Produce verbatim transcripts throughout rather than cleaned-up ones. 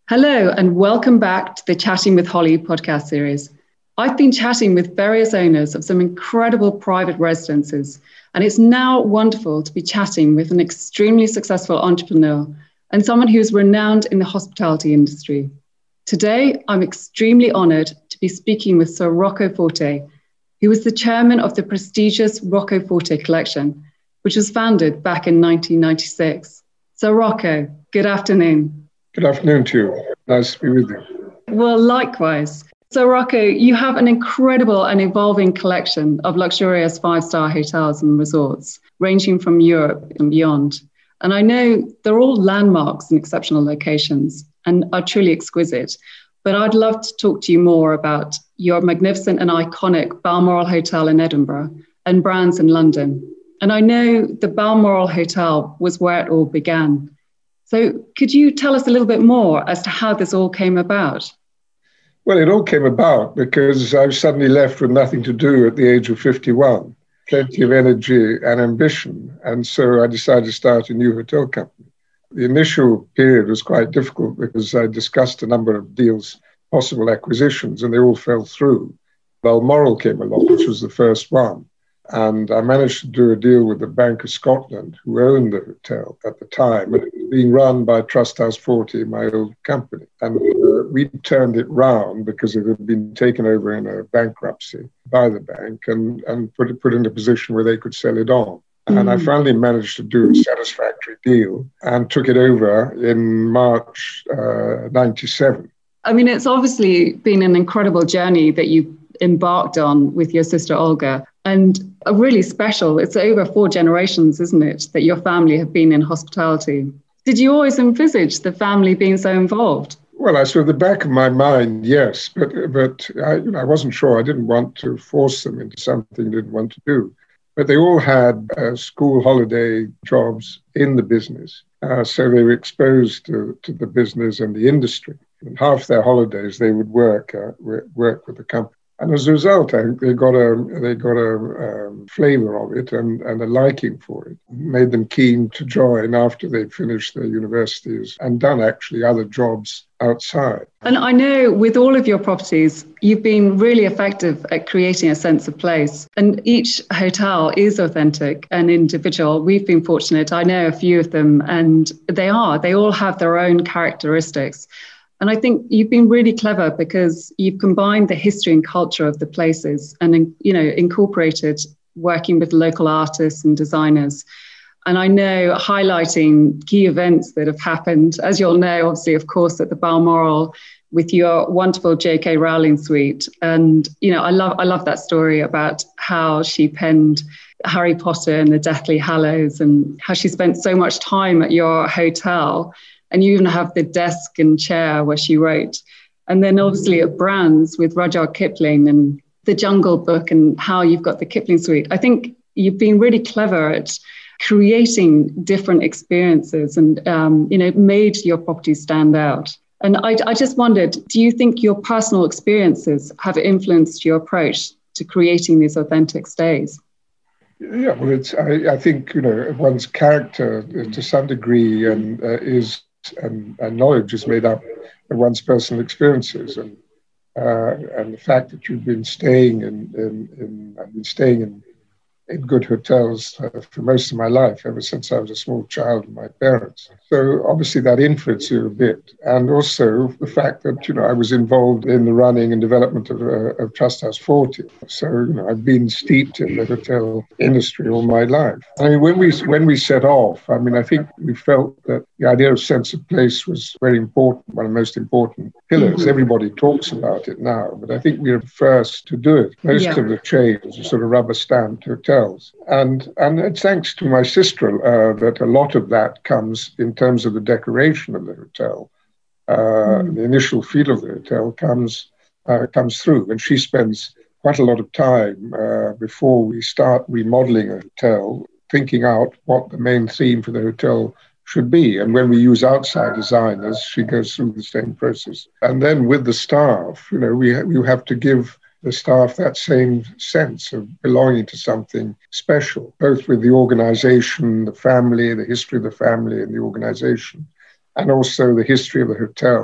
Hello, and welcome back to the Chatting with Holly podcast series. I've been chatting with various owners of some incredible private residences, and it's now wonderful to be chatting with an extremely successful entrepreneur and someone who's renowned in the hospitality industry. Today, I'm extremely honoured to be speaking with Sir Rocco Forte, who was the chairman of the prestigious Rocco Forte Collection, which was founded back in nineteen ninety-six. Sir Rocco, good afternoon. Good afternoon to you. Nice to be with you. Well, likewise. So, Rocco, you have an incredible and evolving collection of luxurious five-star hotels and resorts, ranging from Europe and beyond. And I know they're all landmarks and exceptional locations and are truly exquisite. But I'd love to talk to you more about your magnificent and iconic Balmoral Hotel in Edinburgh and Brands in London. And I know the Balmoral Hotel was where it all began. So could you tell us a little bit more as to how this all came about? Well, it all came about because I was suddenly left with nothing to do at the age of fifty-one, plenty of energy and ambition. And so I decided to start a new hotel company. The initial period was quite difficult because I discussed a number of deals, possible acquisitions, and they all fell through. Balmoral came along, which was the first one. And I managed to do a deal with the Bank of Scotland, who owned the hotel at the time. And it was being run by Trusthouse Forte, my old company. And uh, we turned it round because it had been taken over in a bankruptcy by the bank and, and put it put in a position where they could sell it on. Mm. And I finally managed to do a satisfactory deal and took it over in March uh, ninety-seven. I mean, it's obviously been an incredible journey that you embarked on with your sister Olga. And a really special, it's over four generations, isn't it, that your family have been in hospitality. Did you always envisage the family being so involved? Well, I sort of the back of my mind, yes, but but I, you know, I wasn't sure. I didn't want to force them into something they didn't want to do. But they all had uh, school holiday jobs in the business. Uh, so they were exposed to, to the business and the industry. And half their holidays, they would work uh, work with the company. And as a result, I think they got a they got a um, flavour of it and, and a liking for it. It made them keen to join after they'd finished their universities and done actually other jobs outside. And I know with all of your properties, you've been really effective at creating a sense of place. And each hotel is authentic and individual. We've been fortunate. I know a few of them, and they are. They all have their own characteristics. And I think you've been really clever because you've combined the history and culture of the places and, you know, incorporated working with local artists and designers. And I know highlighting key events that have happened, as you'll know, obviously, of course, at the Balmoral with your wonderful J K Rowling suite. And, you know, I love, I love that story about how she penned Harry Potter and the Deathly Hallows and how she spent so much time at your hotel. And you even have the desk and chair where she wrote. And then obviously at Brands with Rudyard Kipling and the Jungle Book and how you've got the Kipling suite. I think you've been really clever at creating different experiences and, um, you know, made your property stand out. And I, I just wondered, do you think your personal experiences have influenced your approach to creating these authentic stays? Yeah, well, it's. I, I think, you know, one's character to some degree and uh, is and, and knowledge is made up of one's personal experiences, and uh, and the fact that you've been staying in in, in I've been staying in in good hotels uh, for most of my life, ever since I was a small child with my parents. So obviously that influenced you a bit. And also the fact that, you know, I was involved in the running and development of, uh, of Trusthouse Forte. So, you know, I've been steeped in the hotel industry all my life. I mean, when we when we set off, I mean, I think we felt that the idea of sense of place was very important, one of the most important pillars. Mm-hmm. Everybody talks about it now, but I think we were the first to do it. Most yeah. of the chains are sort of rubber-stamped hotels. And and it's thanks to my sister uh, that a lot of that comes in terms of the decoration of the hotel. Uh, mm. The initial feel of the hotel comes uh, comes through, and she spends quite a lot of time uh, before we start remodeling a hotel, thinking out what the main theme for the hotel should be. And when we use outside designers, she goes through the same process. And then with the staff, you know, we ha- we have to give the staff that same sense of belonging to something special, both with the organization, the family, the history of the family and the organization, and also the history of the hotel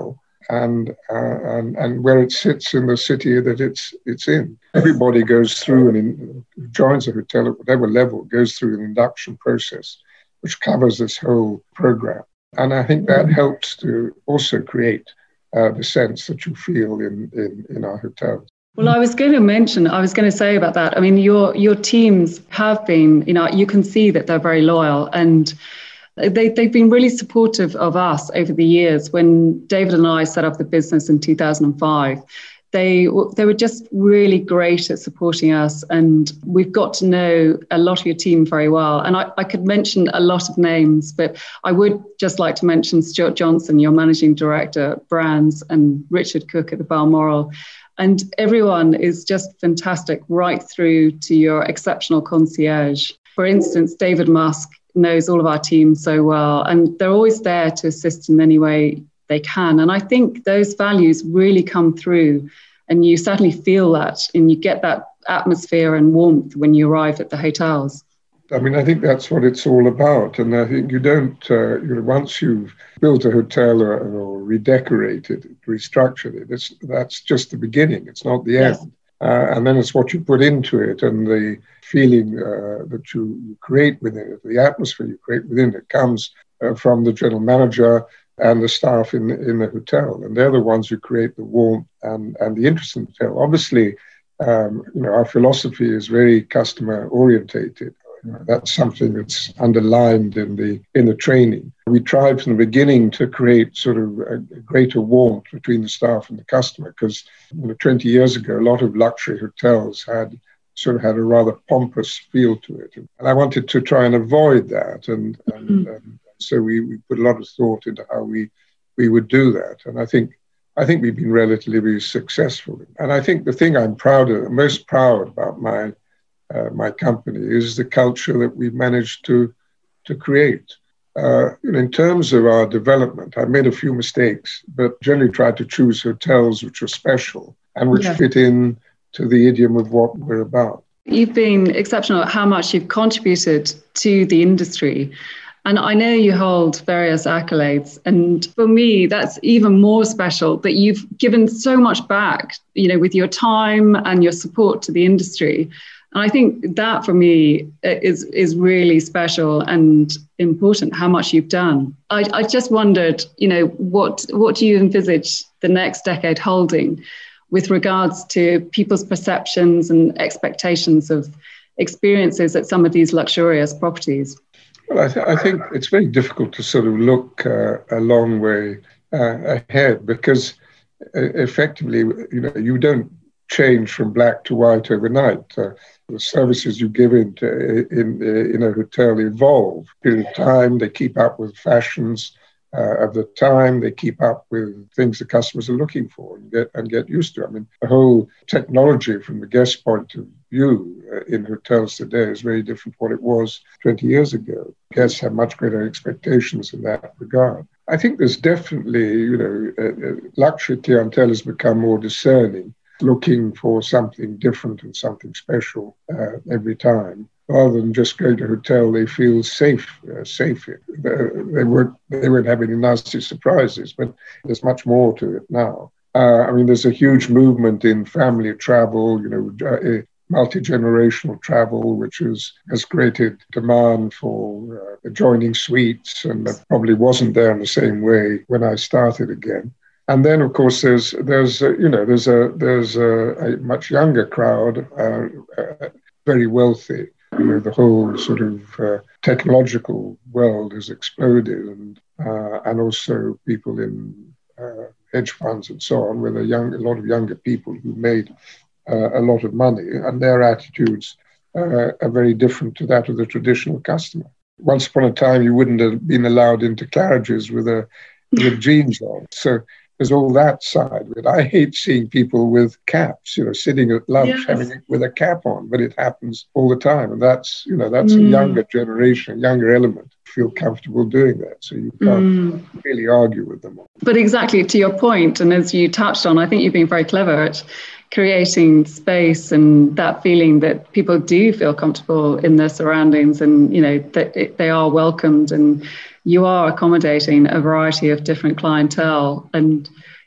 and, uh, and and where it sits in the city that it's it's in. Everybody goes through and in, joins a hotel at whatever level goes through an induction process, which covers this whole program. And I think that helps to also create uh, the sense that you feel in, in, in our hotels. Well, I was going to mention, I was going to say about that. I mean, your your teams have been, you know, you can see that they're very loyal, and they, they've been really supportive of us over the years. When David and I set up the business in two thousand five, they, they were just really great at supporting us, and we've got to know a lot of your team very well. And I, I could mention a lot of names, but I would just like to mention Stuart Johnson, your managing director at Brands, and Richard Cook at the Balmoral. And everyone is just fantastic, right through to your exceptional concierge. For instance, David Musk knows all of our team so well, and they're always there to assist in any way they can. And I think those values really come through, and you certainly feel that, and you get that atmosphere and warmth when you arrive at the hotels. I mean, I think that's what it's all about. And I think you don't, uh, you know, once you've built a hotel or, or redecorated it, restructured it, it's, that's just the beginning. It's not the Yes. end. Uh, and then it's what you put into it and the feeling uh, that you, you create within it, the atmosphere you create within it comes uh, from the general manager and the staff in, in the hotel. And they're the ones who create the warmth and, and the interest in the hotel. Obviously, um, you know, our philosophy is very customer orientated. You know, that's something that's underlined in the in the training. We tried from the beginning to create sort of a, a greater warmth between the staff and the customer, because you know, twenty years ago, a lot of luxury hotels had sort of had a rather pompous feel to it. And I wanted to try and avoid that. And, and, mm-hmm. and so we, we put a lot of thought into how we, we would do that. And I think I think we've been relatively successful. And I think the thing I'm proud of, most proud about my Uh, my company is the culture that we've managed to to create. Uh, in terms of our development, I made a few mistakes, but generally tried to choose hotels which are special and which yeah. fit in to the idiom of what we're about. You've been exceptional at how much you've contributed to the industry. And I know you hold various accolades. And for me, that's even more special, that you've given so much back, you know, with your time and your support to the industry. And I think that for me is is really special and important, how much you've done. I, I just wondered, you know, what what do you envisage the next decade holding with regards to people's perceptions and expectations of experiences at some of these luxurious properties? Well, I, th- I think it's very difficult to sort of look uh, a long way uh, ahead, because uh, effectively, you know, you don't change from black to white overnight. Uh, the services you give into, in, in a hotel evolve. Period of time, they keep up with fashions uh, of the time, they keep up with things the customers are looking for and get, and get used to. I mean, the whole technology from the guest point of view uh, in hotels today is very different from what it was twenty years ago. Guests have much greater expectations in that regard. I think there's definitely, you know, uh, luxury clientele has become more discerning, looking for something different and something special uh, every time, rather than just going to a hotel they feel safe, uh, safe in. They, they, weren't, they weren't having any nasty surprises, but there's much more to it now. Uh, I mean, there's a huge movement in family travel, you know, uh, multi-generational travel, which is, has created demand for uh, adjoining suites, and that probably wasn't there in the same way when I started again. And then, of course, there's there's uh, you know there's a there's a, a much younger crowd, uh, uh, very wealthy. You know, the whole sort of uh, technological world has exploded, and uh, and also people in uh, hedge funds and so on, with a young a lot of younger people who made uh, a lot of money, and their attitudes uh, are very different to that of the traditional customer. Once upon a time, you wouldn't have been allowed into Claridge's with a with jeans on, so. There's all that side of it. I hate seeing people with caps, you know, sitting at lunch yes. having it with a cap on, but it happens all the time. And that's, you know, that's mm. a younger generation, a younger element, feel comfortable doing that. So you can't mm. really argue with them. But exactly to your point, and as you touched on, I think you've been very clever at creating space and that feeling that people do feel comfortable in their surroundings, and, you know, that it, they are welcomed, and you are accommodating a variety of different clientele. And,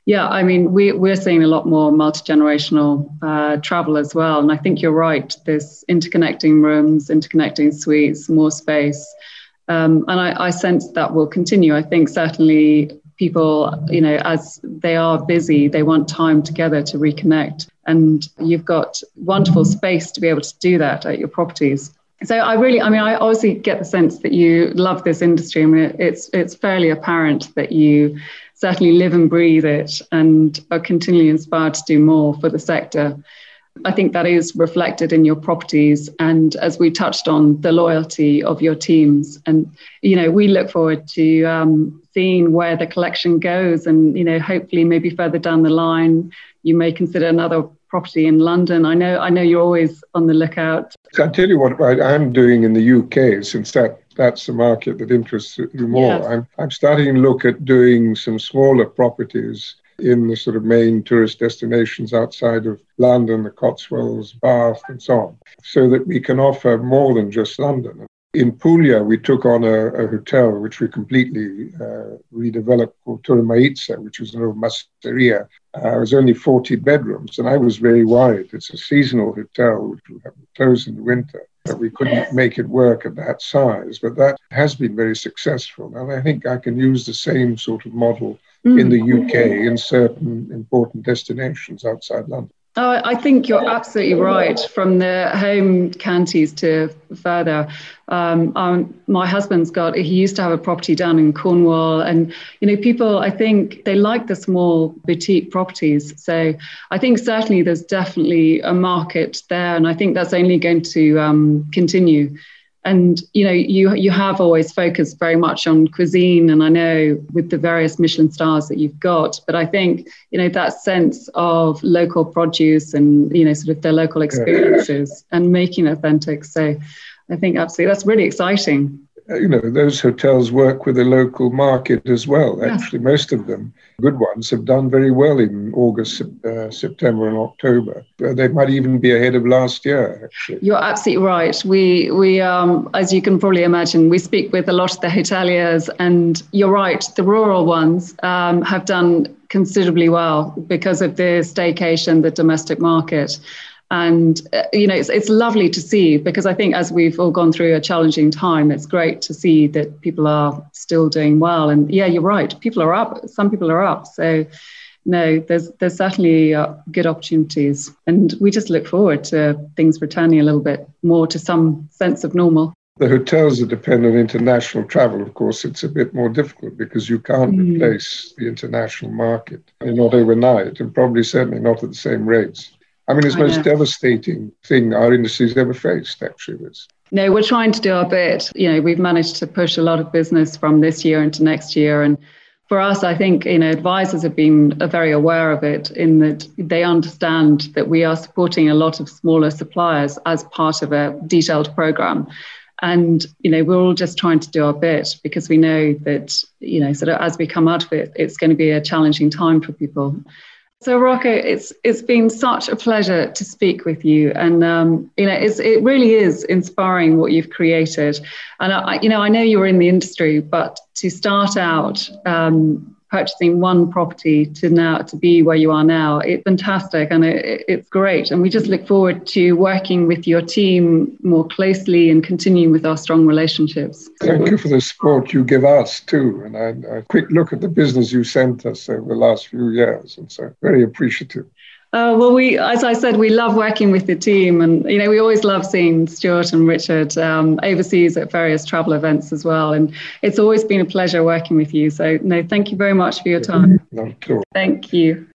Yeah, I mean, we, we're seeing a lot more multi-generational uh, travel as well. And I think you're right, this interconnecting rooms, interconnecting suites, more space. Um, and I, I sense that will continue. I think certainly people, you know, as they are busy, they want time together to reconnect. And you've got wonderful space to be able to do that at your properties. So I really, I mean, I obviously get the sense that you love this industry. I mean, it's it's fairly apparent that you certainly live and breathe it and are continually inspired to do more for the sector. I think that is reflected in your properties. And as we touched on, the loyalty of your teams. And, you know, we look forward to um, seeing where the collection goes. And, you know, hopefully maybe further down the line, you may consider another property in London. I know I know you're always on the lookout. I'll tell you what I'm doing in the U K, since that, that's the market that interests you more. Yes. I'm, I'm starting to look at doing some smaller properties in the sort of main tourist destinations outside of London, the Cotswolds, Bath, and so on, so that we can offer more than just London. In Puglia, we took on a, a hotel which we completely uh, redeveloped called Torre Maizza, which was an old masseria. Uh, it was only forty bedrooms, and I was very worried. It's a seasonal hotel which will have closed in the winter. But we couldn't make it work at that size, but that has been very successful. And I think I can use the same sort of model mm. in the U K in certain important destinations outside London. Oh, I think you're absolutely right. From the home counties to further, um, um, my husband's got, he used to have a property down in Cornwall, and, you know, people, I think they like the small boutique properties. So I think certainly there's definitely a market there, and I think that's only going to um, continue. And, you know, you you have always focused very much on cuisine, and I know with the various Michelin stars that you've got, but I think, you know, that sense of local produce and, you know, sort of their local experiences and making it authentic. So I think absolutely that's really exciting. You know, those hotels work with the local market as well. Actually, yeah. Most of them, good ones, have done very well in August, uh, September and October. Uh, they might even be ahead of last year, actually. You're absolutely right. We, we um, as you can probably imagine, we speak with a lot of the hoteliers, and you're right, the rural ones um, have done considerably well because of the staycation, the domestic market. And, uh, you know, it's, it's lovely to see, because I think as we've all gone through a challenging time, it's great to see that people are still doing well. And yeah, you're right. People are up. Some people are up. So no, there's there's certainly uh, good opportunities. And we just look forward to things returning a little bit more to some sense of normal. The hotels that depend on international travel, of course, it's a bit more difficult because you can't mm. replace the international market. Not overnight, and probably certainly not at the same rates. I mean, it's the most devastating thing our industry's ever faced, actually. It's No, we're trying to do our bit. You know, we've managed to push a lot of business from this year into next year. And for us, I think, you know, advisors have been very aware of it, in that they understand that we are supporting a lot of smaller suppliers as part of a detailed program. And, you know, we're all just trying to do our bit, because we know that, you know, sort of as we come out of it, it's going to be a challenging time for people. So Rocco, it's it's been such a pleasure to speak with you, and um, you know, it's it really is inspiring what you've created. And I, you know, I know you were in the industry, but to start out um, purchasing one property to now to be where you are now, it's fantastic, and it, it's great. And we just look forward to working with your team more closely and continuing with our strong relationships. Thank you for the support you give us too, and a, a quick look at the business you sent us over the last few years, and so very appreciative. Uh, well, we, as I said, we love working with the team, and you know, we always love seeing Stuart and Richard um, overseas at various travel events as well. And it's always been a pleasure working with you. So, no, thank you very much for your time. Not at all. Thank you.